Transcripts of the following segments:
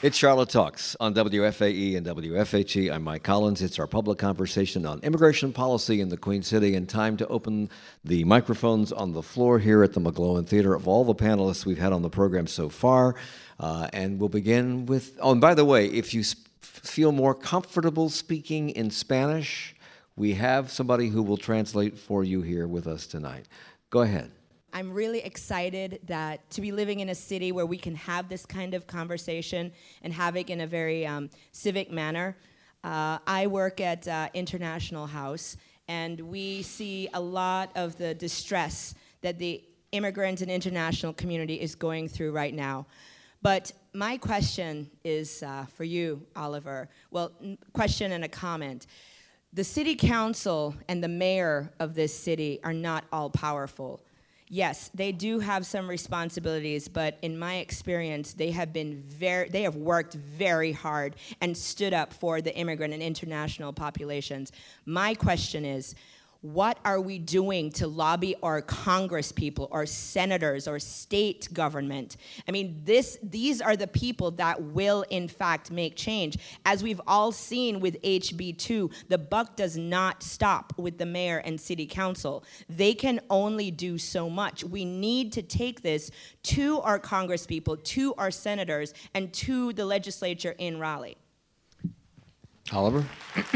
It's Charlotte Talks on WFAE and WFHE. I'm Mike Collins. It's our public conversation on immigration policy in the Queen City, and time to open the microphones on the floor here at the McGlohon Theater of all the panelists we've had on the program so far. And we'll begin with, oh, and by the way, if you feel more comfortable speaking in Spanish, we have somebody who will translate for you here with us tonight. Go ahead. I'm really excited to be living in a city where we can have this kind of conversation and have it in a very civic manner. I work at International House, and we see a lot of the distress that the immigrant and international community is going through right now. But my question is for you, Oliver. Well, question and a comment. The city council and the mayor of this city are not all powerful. Yes, they do have some responsibilities, but in my experience, they have worked very hard and stood up for the immigrant and international populations. My question is, what are we doing to lobby our Congress people, our senators, our state government? I mean, these are the people that will, in fact, make change. As we've all seen with HB2, the buck does not stop with the mayor and city council. They can only do so much. We need to take this to our Congress people, to our senators, and to the legislature in Raleigh. Oliver?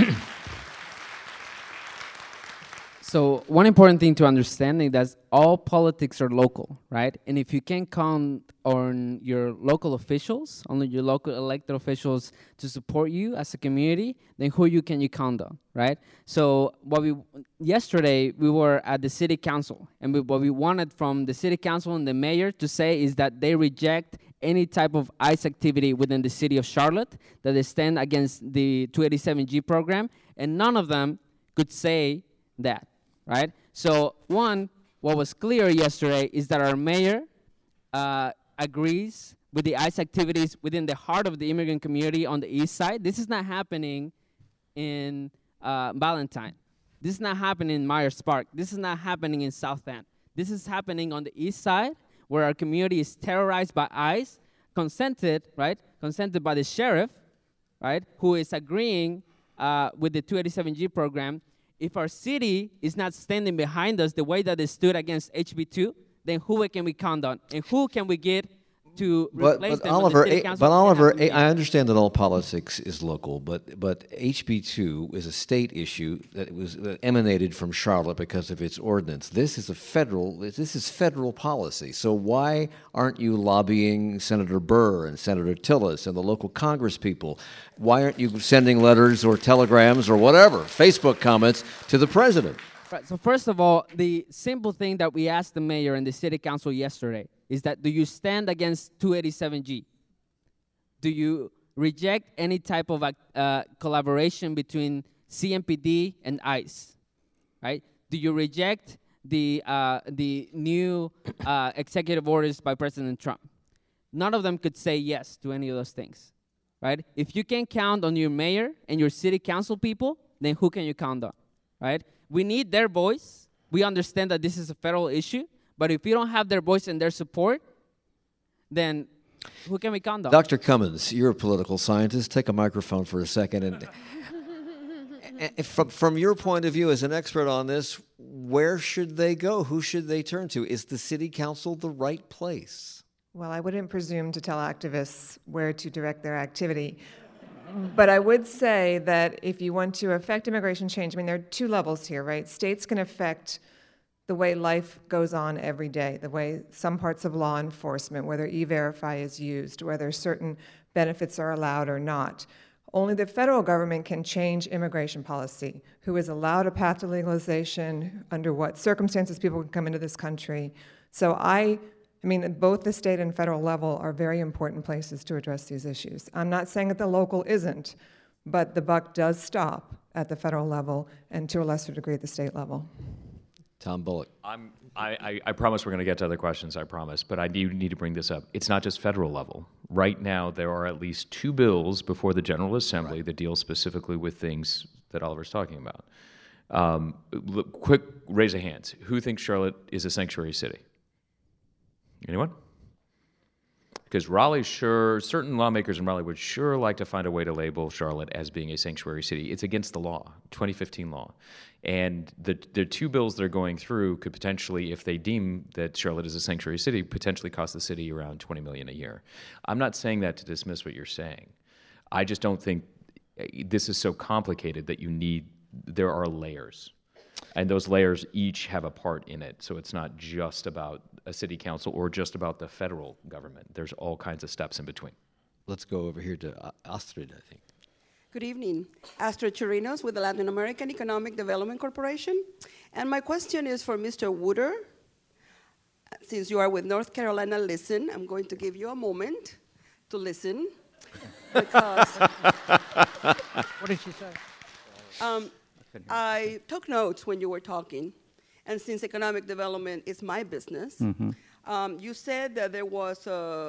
So one important thing to understand is that all politics are local, right? And if you can count on your local officials, only your local elected officials to support you as a community, then who can you count on, right? So yesterday we were at the city council, and what we wanted from the city council and the mayor to say is that they reject any type of ICE activity within the city of Charlotte, that they stand against the 287G program, and none of them could say that. Right? So what was clear yesterday is that our mayor agrees with the ICE activities within the heart of the immigrant community on the east side. This is not happening in Valentine. This is not happening in Myers Park. This is not happening in South End. This is happening on the east side, where our community is terrorized by ICE, consented by the sheriff, right, who is agreeing with the 287G program. If our city is not standing behind us the way that they stood against HB2, then who can we count on? And who can we get to replace them? Oliver, I understand that all politics is local, but HB2 is a state issue that emanated from Charlotte because of its ordinance. This is federal policy. So why aren't you lobbying Senator Burr and Senator Tillis and the local Congress people? Why aren't you sending letters or telegrams or whatever, Facebook comments to the president? Right, so first of all, the simple thing that we asked the mayor and the city council yesterday is that, do you stand against 287G? Do you reject any type of collaboration between CMPD and ICE? Right? Do you reject the new executive orders by President Trump? None of them could say yes to any of those things. Right? If you can count on your mayor and your city council people, then who can you count on? Right? We need their voice. We understand that this is a federal issue, but if you don't have their voice and their support, then who can we count on? Dr. Cummins, you're a political scientist. Take a microphone for a second. And from your point of view as an expert on this, where should they go? Who should they turn to? Is the city council the right place? Well, I wouldn't presume to tell activists where to direct their activity. But I would say that if you want to affect immigration change, I mean, there are two levels here, right? States can affect the way life goes on every day, the way some parts of law enforcement, whether E-Verify is used, whether certain benefits are allowed or not. Only the federal government can change immigration policy. Who is allowed a path to legalization, under what circumstances people can come into this country. So I mean, both the state and federal level are very important places to address these issues. I'm not saying that the local isn't, but the buck does stop at the federal level and to a lesser degree at the state level. Tom Bullock. I promise we're going to get to other questions, I promise, but I do need to bring this up. It's not just federal level. Right now, there are at least 2 bills before the General Assembly that deal specifically with things that Oliver's talking about. Quick raise of hands. Who thinks Charlotte is a sanctuary city? Anyone? Because certain lawmakers in Raleigh would sure like to find a way to label Charlotte as being a sanctuary city. It's against the law, 2015 law. And the two bills that are going through could potentially, if they deem that Charlotte is a sanctuary city, potentially cost the city around $20 million a year. I'm not saying that to dismiss what you're saying. I just don't think this is so complicated that there are layers. And those layers each have a part in it. So it's not just about a city council or just about the federal government. There's all kinds of steps in between. Let's go over here to Astrid, I think. Good evening. Astrid Chirinos with the Latin American Economic Development Corporation. And my question is for Mr. Wooder. Since you are with North Carolina Listen, I'm going to give you a moment to listen. Because what did she say? I took notes when you were talking. And since economic development is my business, you said that there was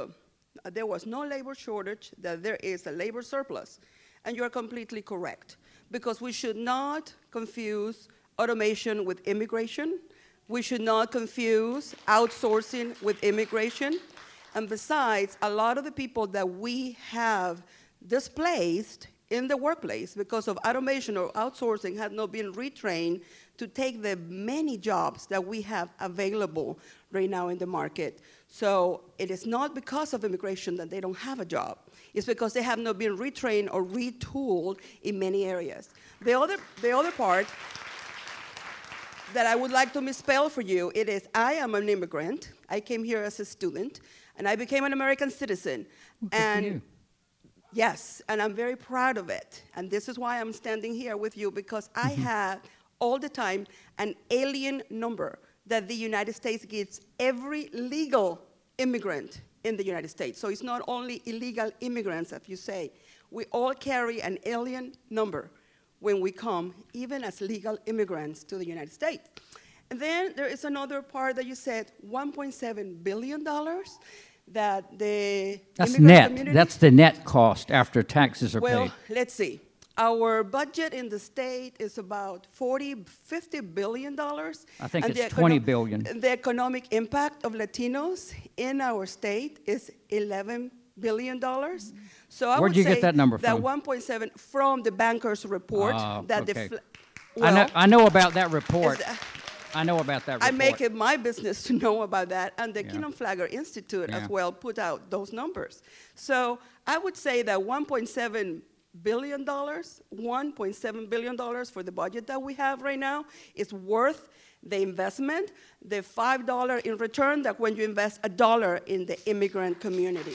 no labor shortage, that there is a labor surplus. And you are completely correct, because we should not confuse automation with immigration. We should not confuse outsourcing with immigration. And besides, a lot of the people that we have displaced in the workplace because of automation or outsourcing have not been retrained to take the many jobs that we have available right now in the market. So it is not because of immigration that they don't have a job. It's because they have not been retrained or retooled in many areas. The other part that I would like to misspell for you, it is I am an immigrant. I came here as a student, and I became an American citizen. Good for you. Yes, and I'm very proud of it. And this is why I'm standing here with you, because I have all the time an alien number that the United States gives every legal immigrant in the United States. So it's not only illegal immigrants, as you say. We all carry an alien number when we come, even as legal immigrants to the United States. And then there is another part that you said, $1.7 billion that the That's immigrant net. community. That's the net cost after taxes are Well, paid. let's see. Our budget in the state is about $50 billion. I think And it's the $20 billion. The economic impact of Latinos in our state is $11 billion. So I Where'd would you say get that number that from? 1.7 from the banker's report. That okay. well, I know about that report. is- I know about that report. I make it my business to know about that, and the Yeah. Kingdom Flagger Institute Yeah. as well put out those numbers. So I would say that $1.7 billion, $1.7 billion for the budget that we have right now is worth the investment, the $5 in return that when you invest $1 in the immigrant community.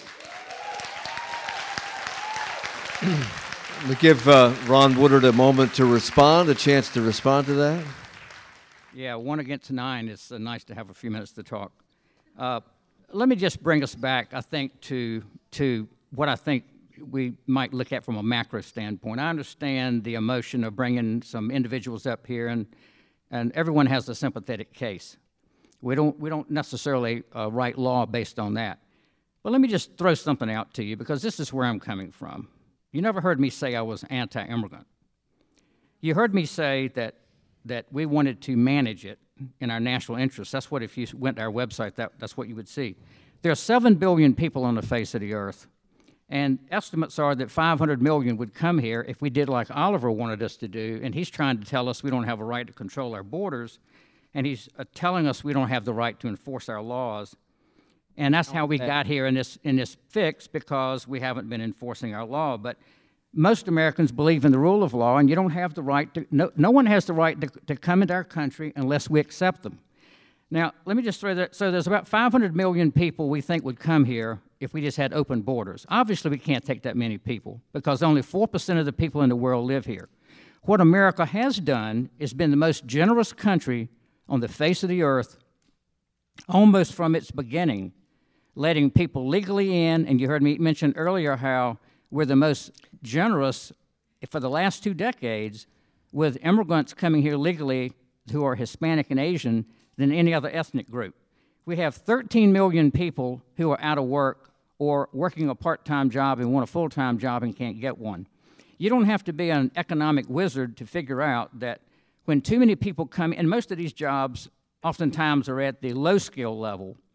We give Ron Woodard a moment to respond, a chance to respond to that. Yeah, 1 against 9. It's nice to have a few minutes to talk. Let me just bring us back, I think, to what I think we might look at from a macro standpoint. I understand the emotion of bringing some individuals up here, and everyone has a sympathetic case. We don't necessarily write law based on that. But let me just throw something out to you, because this is where I'm coming from. You never heard me say I was anti-immigrant. You heard me say that we wanted to manage it in our national interest. That's what, if you went to our website, that's what you would see. There are 7 billion people on the face of the earth, and estimates are that 500 million would come here if we did like Oliver wanted us to do, and he's trying to tell us we don't have a right to control our borders, and he's telling us we don't have the right to enforce our laws. And that's how we got here in this fix, because we haven't been enforcing our law. But most Americans believe in the rule of law, and you don't have the right to, no one has the right to come into our country unless we accept them. Now, let me just throw that, so there's about 500 million people we think would come here if we just had open borders. Obviously, we can't take that many people, because only 4% of the people in the world live here. What America has done is been the most generous country on the face of the earth, almost from its beginning, letting people legally in, and you heard me mention earlier how we're the most generous for the last 2 decades with immigrants coming here legally who are Hispanic and Asian than any other ethnic group. We have 13 million people who are out of work or working a part-time job and want a full-time job and can't get one. You don't have to be an economic wizard to figure out that when too many people come, and most of these jobs oftentimes are at the low skill level,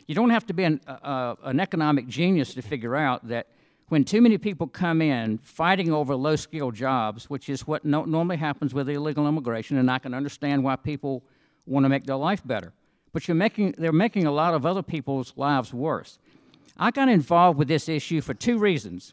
You don't have to be an economic genius to figure out that when too many people come in fighting over low-skilled jobs, which is what normally happens with illegal immigration, and I can understand why people want to make their life better, but they're making a lot of other people's lives worse. I got involved with this issue for two reasons.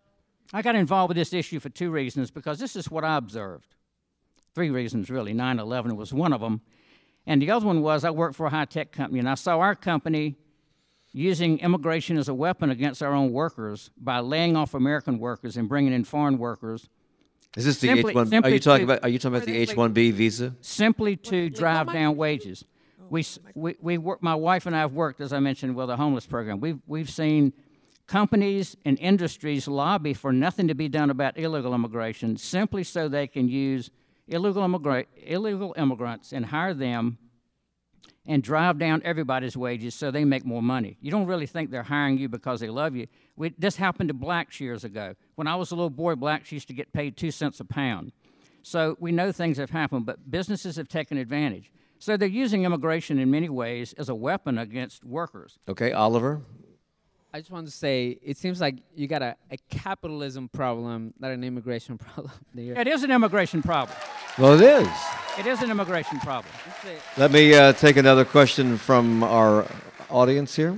Because this is what I observed. Three reasons, really. 9/11 was one of them. And the other one was I worked for a high-tech company, and I saw our company using immigration as a weapon against our own workers by laying off American workers and bringing in foreign workers. Is this the H-1? Are you talking about the H-1B visa? Simply to drive down wages. My wife and I have worked, as I mentioned, with a homeless program. We've seen companies and industries lobby for nothing to be done about illegal immigration simply so they can use illegal immigrants and hire them and drive down everybody's wages so they make more money. You don't really think they're hiring you because they love you. This happened to blacks years ago. When I was a little boy, blacks used to get paid 2 cents a pound. So we know things have happened, but businesses have taken advantage. So they're using immigration in many ways as a weapon against workers. Okay, Oliver? I just wanted to say, it seems like you got a capitalism problem, not an immigration problem. It is an immigration problem. Well, it is. It is an immigration problem. Let me take another question from our audience here.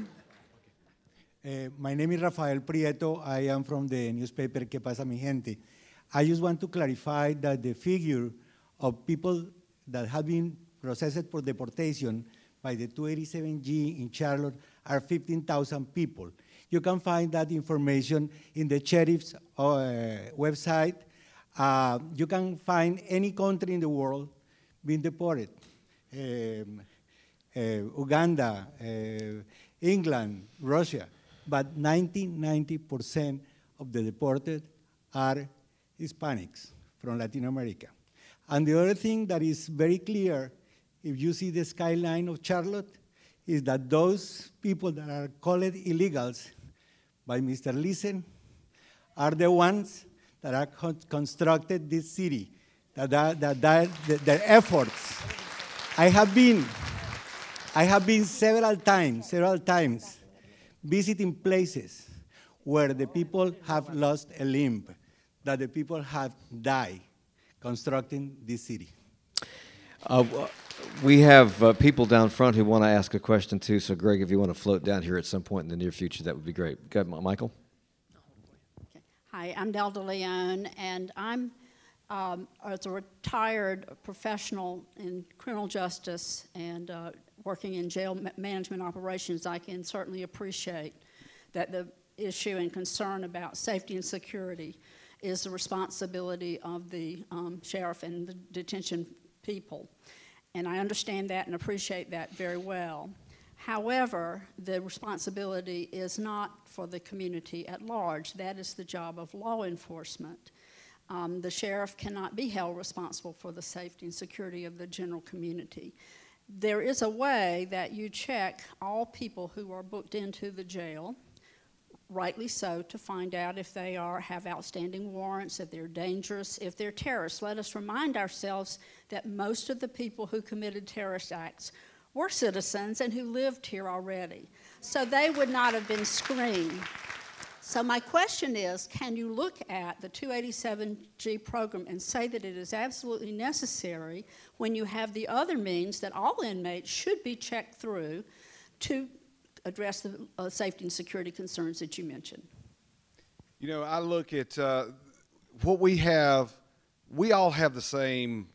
My name is Rafael Prieto. I am from the newspaper Que Pasa Mi Gente. I just want to clarify that the figure of people that have been processed for deportation by the 287G in Charlotte are 15,000 people. You can find that information in the sheriff's website. You can find any country in the world being deported. Uganda, England, Russia. But 90% of the deported are Hispanics from Latin America. And the other thing that is very clear, if you see the skyline of Charlotte, is that those people that are called illegals by Mr. Listen are the ones that are constructed this city, their efforts. I have been several times visiting places where the people have lost a limb, that the people have died constructing this city. We have people down front who want to ask a question too, so Greg, if you want to float down here at some point in the near future, that would be great. Go ahead, Michael. Okay. Hi, I'm Del DeLeon, and I'm as a retired professional in criminal justice and working in jail management operations, I can certainly appreciate that the issue and concern about safety and security is the responsibility of the sheriff and the detention people. And I understand that and appreciate that very well. However, the responsibility is not for the community at large. That is the job of law enforcement. The sheriff cannot be held responsible for the safety and security of the general community. There is a way that you check all people who are booked into the jail, rightly so, to find out if they have outstanding warrants, if they're dangerous, if they're terrorists. Let us remind ourselves that most of the people who committed terrorist acts were citizens and who lived here already. So they would not have been screened. So my question is, can you look at the 287G program and say that it is absolutely necessary when you have the other means that all inmates should be checked through to address the safety and security concerns that you mentioned? You know, I look at what we have. We all have the same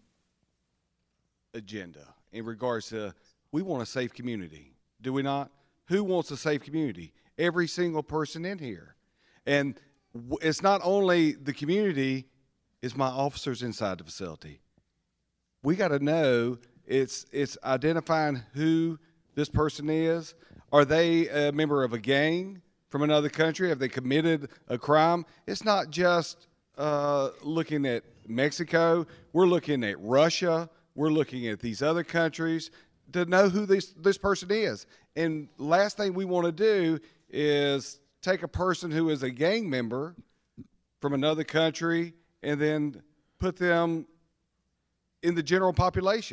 agenda in regards to we want a safe community, do we not? Who wants a safe community? Every single person in here. And it's not only the community, it's my officers inside the facility. We got to know it's identifying who this person is. Are they a member of a gang from another country? Have they committed a crime? It's not just looking at Mexico. We're looking at Russia. We're looking at these other countries to know who this person is. And last thing we want to do is take a person who is a gang member from another country and then put them in the general population.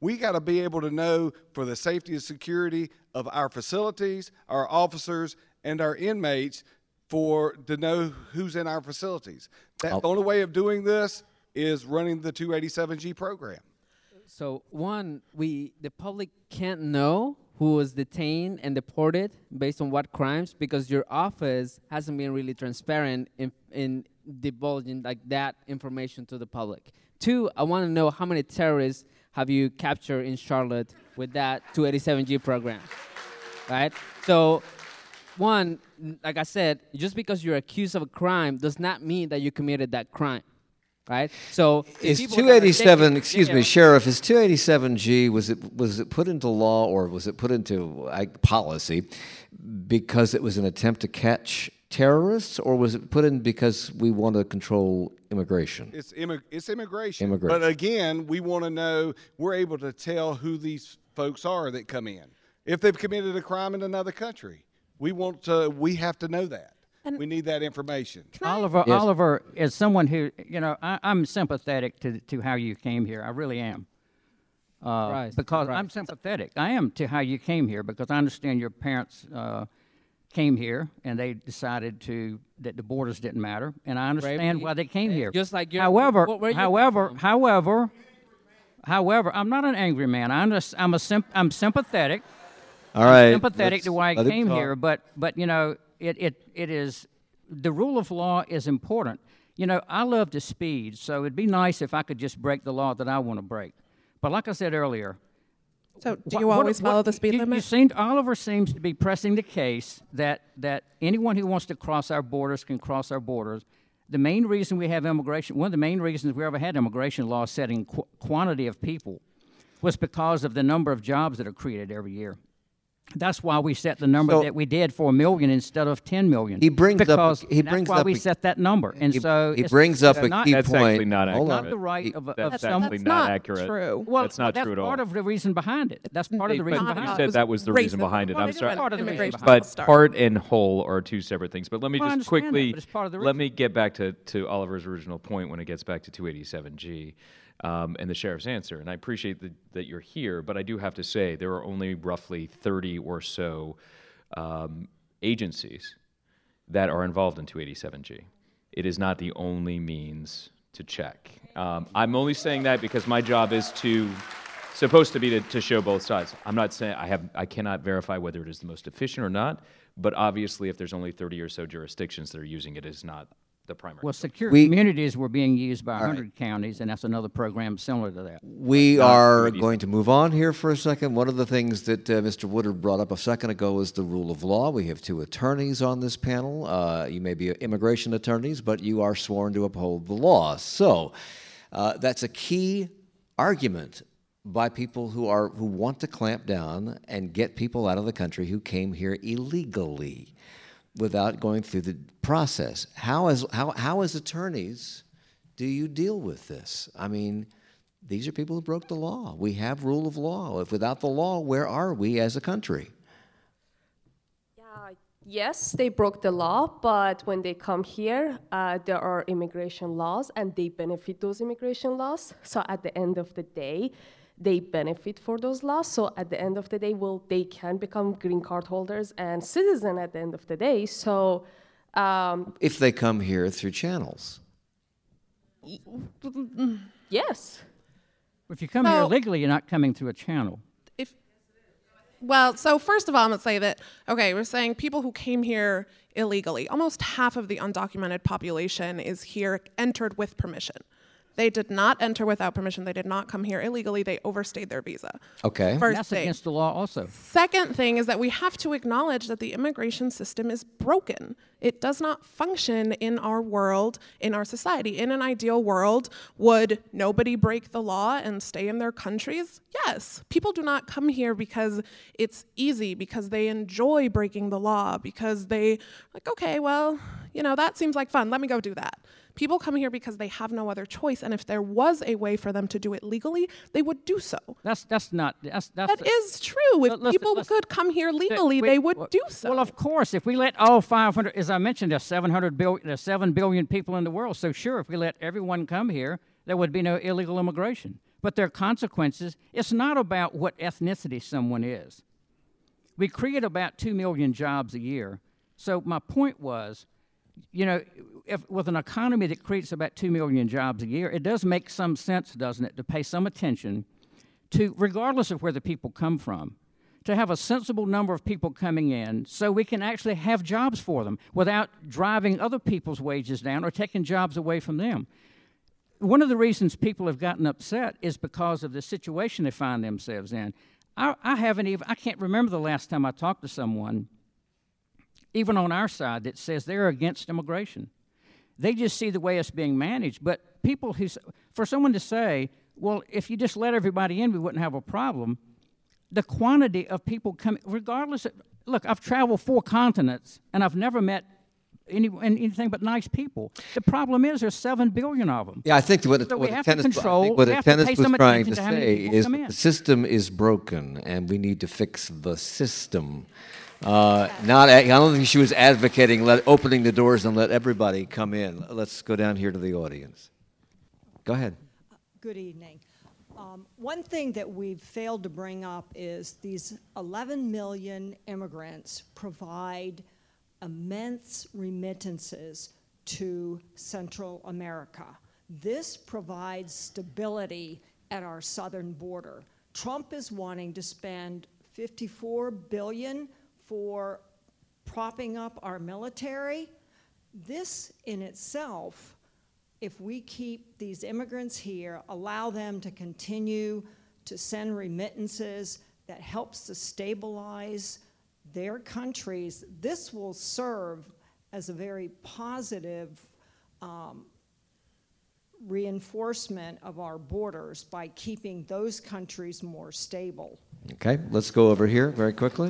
We got to be able to know for the safety and security of our facilities, our officers, and our inmates to know who's in our facilities. The only way of doing this is running the 287G program. So one, the public can't know who was detained and deported based on what crimes, because your office hasn't been really transparent in divulging like that information to the public. Two, I want to know how many terrorists have you captured in Charlotte with that 287G program, right? So one, like I said, just because you're accused of a crime does not mean that you committed that crime. Right. So is 287? Excuse me, Sheriff. Is 287G was it put into law or was it put into policy because it was an attempt to catch terrorists, or was it put in because we want to control immigration? It's immigration. But again, we want to know. We're able to tell who these folks are that come in. If they've committed a crime in another country, we have to know that. And we need that information. Oliver, as someone who, I'm sympathetic to how you came here. I really am. Because I'm sympathetic. I am to how you came here because I understand your parents came here and they decided that the borders didn't matter, and I understand why they came here. Just like however, I'm not an angry man. I'm sympathetic. All right. I'm sympathetic to why I came here, but it is, the rule of law is important. I love to speed, so it'd be nice if I could just break the law that I want to break. But like I said earlier, so do you always follow the speed limit? Oliver seems to be pressing the case that anyone who wants to cross our borders can cross our borders. The main reason we have immigration, one of the main reasons we ever had immigration laws setting quantity of people was because of the number of jobs that are created every year. That's why we set the number that we did for 1 million instead of 10 million. He brings up we set that number, and he brings up a key point. That's actually not accurate. Not the right of that's someone. actually not accurate. True. Well, that's not true at all. That's part of the reason behind it. That's part of the reason behind it. You said that was the reason behind it. I'm sorry. But Part and whole are two separate things. But let me just quickly let me get back to Oliver's original point when it gets back to 287G. And the sheriff's answer. And I appreciate that you're here, but I do have to say there are only roughly 30 or so agencies that are involved in 287G. It is not the only means to check. I'm only saying that because my job is supposed to be to show both sides. I'm not saying I cannot verify whether it is the most efficient or not, but obviously if there's only 30 or so jurisdictions that are using it, it is not the primary. Well, secure communities were being used by 100 counties, and that's another program similar to that. We are going to move on here for a second. One of the things that Mr. Woodard brought up a second ago is the rule of law. We have two attorneys on this panel. You may be immigration attorneys, but you are sworn to uphold the law. So that's a key argument by people who want to clamp down and get people out of the country who came here illegally without going through the process. How as attorneys do you deal with this? I mean, these are people who broke the law. We have rule of law. If without the law, where are we as a country? Yes, they broke the law, but when they come here, there are immigration laws, and they benefit those immigration laws. So at the end of the day, they benefit for those laws. So at the end of the day, they can become green card holders and citizen at the end of the day. So if they come here through channels. Yes. If you come here illegally, you're not coming through a channel. So first of all, I'm going to say that, we're saying people who came here illegally, almost half of the undocumented population is here entered with permission. They did not enter without permission. They did not come here illegally. They overstayed their visa. Okay. That's against the law also. Second thing is that we have to acknowledge that the immigration system is broken. It does not function in our world, in our society. In an ideal world, would nobody break the law and stay in their countries? Yes. People do not come here because it's easy, because they enjoy breaking the law, because they, that seems like fun. Let me go do that. People come here because they have no other choice, and if there was a way for them to do it legally, they would do so. That is true. If people could come here legally, they would do so. Well, of course, if we let all 500, as I mentioned, there's 7 billion people in the world. So sure, if we let everyone come here, there would be no illegal immigration. but there are consequences. It's not about what ethnicity someone is. We create about 2 million jobs a year. So my point was, you know, with an economy that creates about 2 million jobs a year, it does make some sense, doesn't it, to pay some attention to, regardless of where the people come from, to have a sensible number of people coming in so we can actually have jobs for them without driving other people's wages down or taking jobs away from them. One of the reasons people have gotten upset is because of the situation they find themselves in. I can't remember the last time I talked to someone, even on our side, that says they're against immigration. They just see the way it's being managed. But people for someone to say, well, if you just let everybody in, we wouldn't have a problem. The quantity of people coming, regardless of, look, I've traveled 4 continents, and I've never met anything but nice people. The problem is there's 7 billion of them. Yeah, I think what Tennis was trying to say is the system is broken, and we need to fix the system. I don't think she was advocating opening the doors and let everybody come in. Let's go down here to the audience. Go ahead. Good evening. One thing that we've failed to bring up is these 11 million immigrants provide immense remittances to Central America. This provides stability at our southern border. Trump is wanting to spend $54 billion for propping up our military. This in itself, if we keep these immigrants here, allow them to continue to send remittances that helps to stabilize their countries, this will serve as a very positive reinforcement of our borders by keeping those countries more stable. Okay, let's go over here very quickly.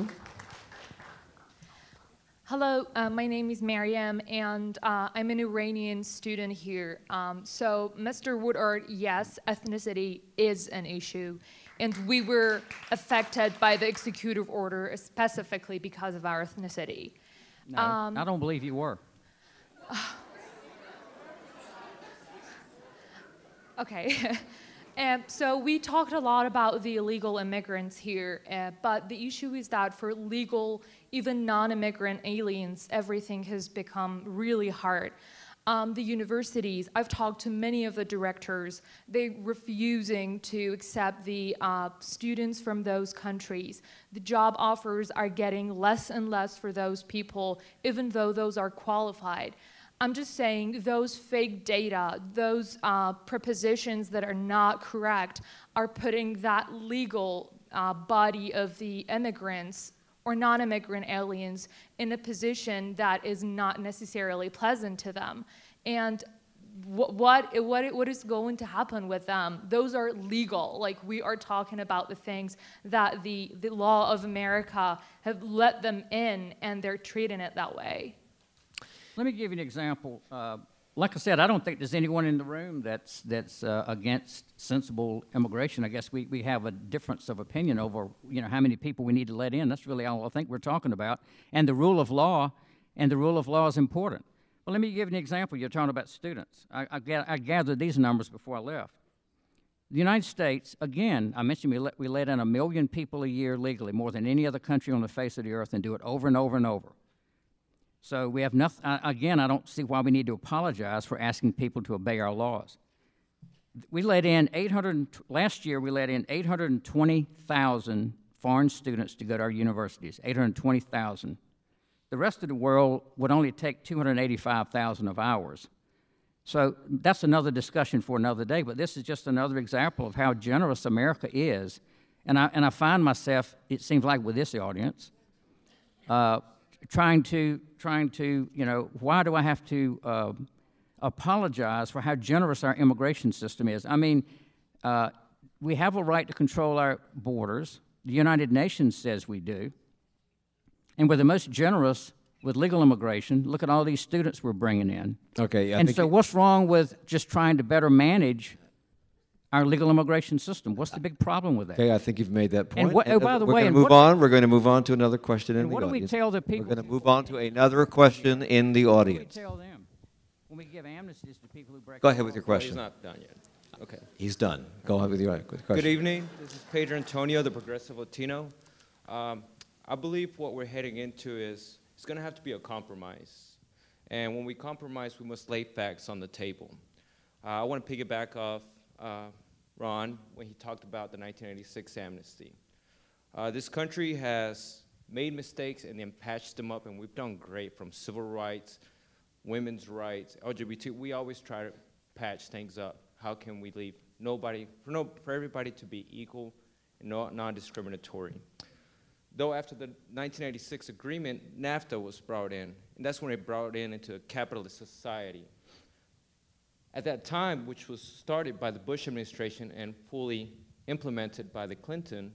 Hello, my name is Mariam, and I'm an Iranian student here. So, Mr. Woodard, yes, ethnicity is an issue, and we were affected by the executive order specifically because of our ethnicity. No, I don't believe you were. Okay. So we talked a lot about the illegal immigrants here, but the issue is that for legal, even non-immigrant aliens, everything has become really hard. The universities, I've talked to many of the directors, they're refusing to accept the students from those countries. The job offers are getting less and less for those people, even though those are qualified. I'm just saying those fake data, those propositions that are not correct are putting that legal body of the immigrants or non-immigrant aliens in a position that is not necessarily pleasant to them. And what is going to happen with them? Those are legal. Like, we are talking about the things that the law of America have let them in, and they're treating it that way. Let me give you an example. Like I said, I don't think there's anyone in the room that's against sensible immigration. I guess we have a difference of opinion over, you know, how many people we need to let in. That's really all I think we're talking about. And the rule of law, is important. Well, let me give you an example. You're talking about students. I gathered these numbers before I left. The United States, again, I mentioned we let in 1 million people a year legally, more than any other country on the face of the earth, and do it over and over and over. So we have nothing, again, I don't see why we need to apologize for asking people to obey our laws. We let in last year we let in 820,000 foreign students to go to our universities, 820,000. The rest of the world would only take 285,000 of ours. So that's another discussion for another day, but this is just another example of how generous America is. And I find myself, it seems like with this audience, trying to, you know, why do I have to apologize for how generous our immigration system is? I mean, we have a right to control our borders. The United Nations says we do. And we're the most generous with legal immigration. Look at all these students we're bringing in. Okay. And so what's wrong with just trying to better manage our legal immigration system? What's the big problem with that? Okay, I think you've made that point. And by the way, we're going to move on to another question in the audience. What do we tell the people? We're going to move on to another question in the audience. What do we tell them when we give amnesties to people who break Go ahead with your question. He's not done yet. Okay. He's done. Go ahead with your question. Good evening. This is Pedro Antonio, the Progressive Latino. I believe what we're heading into is it's going to have to be a compromise. And when we compromise, we must lay facts on the table. I want to piggyback off Ron when he talked about the 1986 amnesty. This country has made mistakes and then patched them up, and we've done great from civil rights, women's rights, LGBT. We always try to patch things up. How can we leave for everybody to be equal and non-discriminatory? Though after the 1986 agreement, NAFTA was brought in, and that's when it brought into a capitalist society. At that time, which was started by the Bush administration and fully implemented by the Clinton,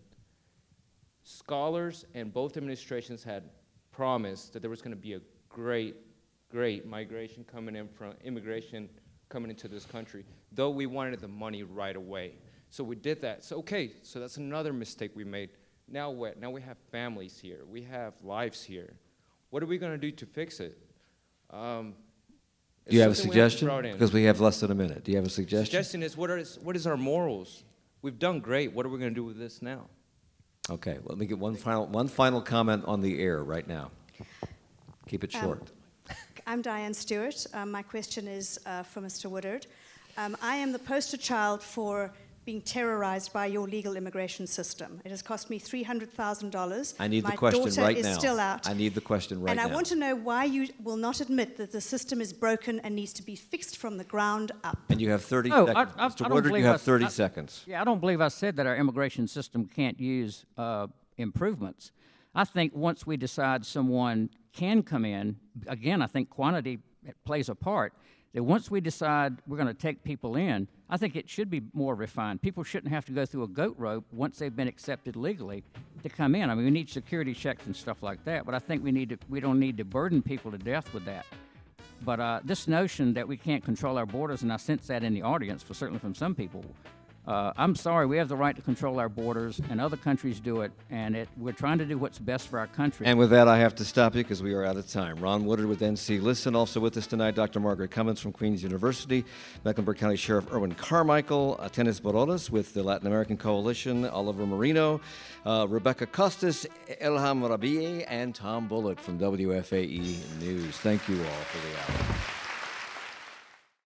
scholars and both administrations had promised that there was going to be a great migration coming in from immigration coming into this country, though we wanted the money right away. So we did that. So okay, so that's another mistake we made. Now what? Now we have families here. We have lives here. What are we going to do to fix it? Do you have a suggestion? Because we have less than a minute. Do you have a suggestion? Suggestion is, what is our morals? We've done great. What are we going to do with this now? Okay, let me get one final comment on the air right now. Keep it short. I'm Diane Stewart. My question is for Mr. Woodard. I am the poster child for being terrorized by your legal immigration system. It has cost me $300,000. I need the question right now. My daughter is still out. I need the question right now. And I want to know why you will not admit that the system is broken and needs to be fixed from the ground up. And you have 30 seconds. Mr. Woodard, you have 30 seconds. Yeah, I don't believe I said that our immigration system can't use improvements. I think once we decide someone can come in, again, I think quantity plays a part, that once we decide we're going to take people in, I think it should be more refined. People shouldn't have to go through a goat rope once they've been accepted legally to come in. I mean, we need security checks and stuff like that, but I think we don't need to burden people to death with that. But this notion that we can't control our borders, and I sense that in the audience, certainly from some people, I'm sorry, we have the right to control our borders, and other countries do it, and we're trying to do what's best for our country. And with that, I have to stop you because we are out of time. Ron Woodard with NC Listen. Also with us tonight, Dr. Margaret Cummins from Queens University, Mecklenburg County Sheriff Erwin Carmichael, Tenis Borodas with the Latin American Coalition, Oliver Marino, Rebecca Costas, Elham Rabieh, and Tom Bullock from WFAE News. Thank you all for the hour.